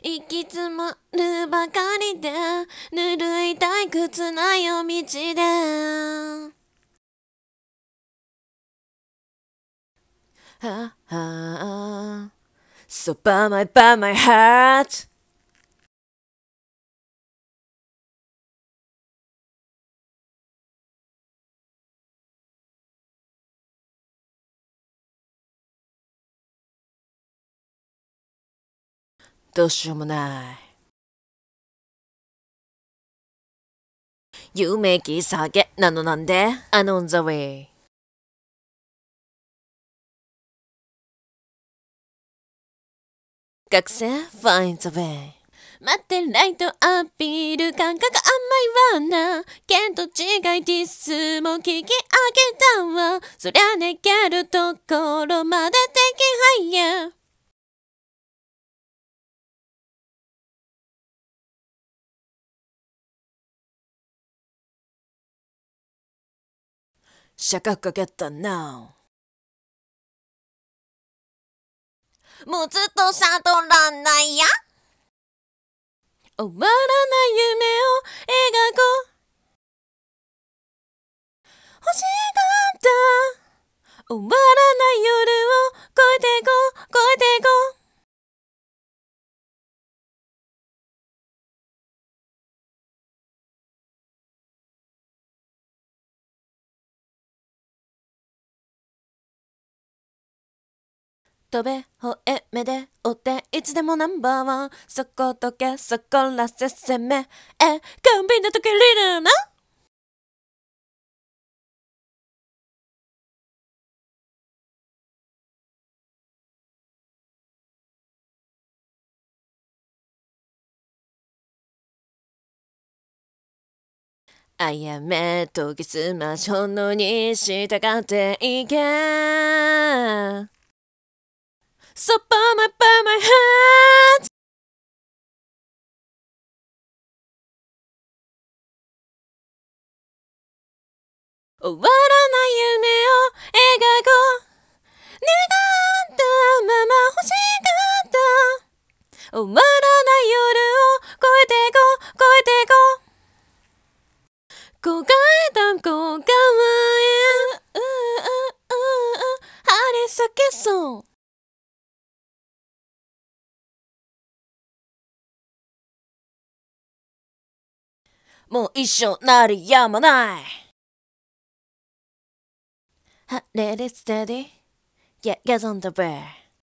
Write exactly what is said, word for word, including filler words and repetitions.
行き詰まるばかりでぬるい退屈な夜道ではは So by my by my heart どうしようもない夢気下げなのなんで I'm on the way 学生 Find the way 待ってライトアピール感覚甘いわなけど違いディスも聞き上げたわそりゃねけるところまで敵配やシャカかけたなもうずっと悟らないや終わらない夢を描こう欲しかった終わらない夜を越えてこう越えてこう飛べほえ目で追っていつでもナンバーワンそこどけそこらせ攻めえコンビニの時リーダーなあやめ研ぎ澄ましほんのに従っていけ So by my by my heart 終わらない夢を描こう願ったまま欲しかった終わらない夜を越えてこう越えてこう焦がれた小川へ張り裂けそうもう一生鳴りやまないHot lady steady, yeah, get on the way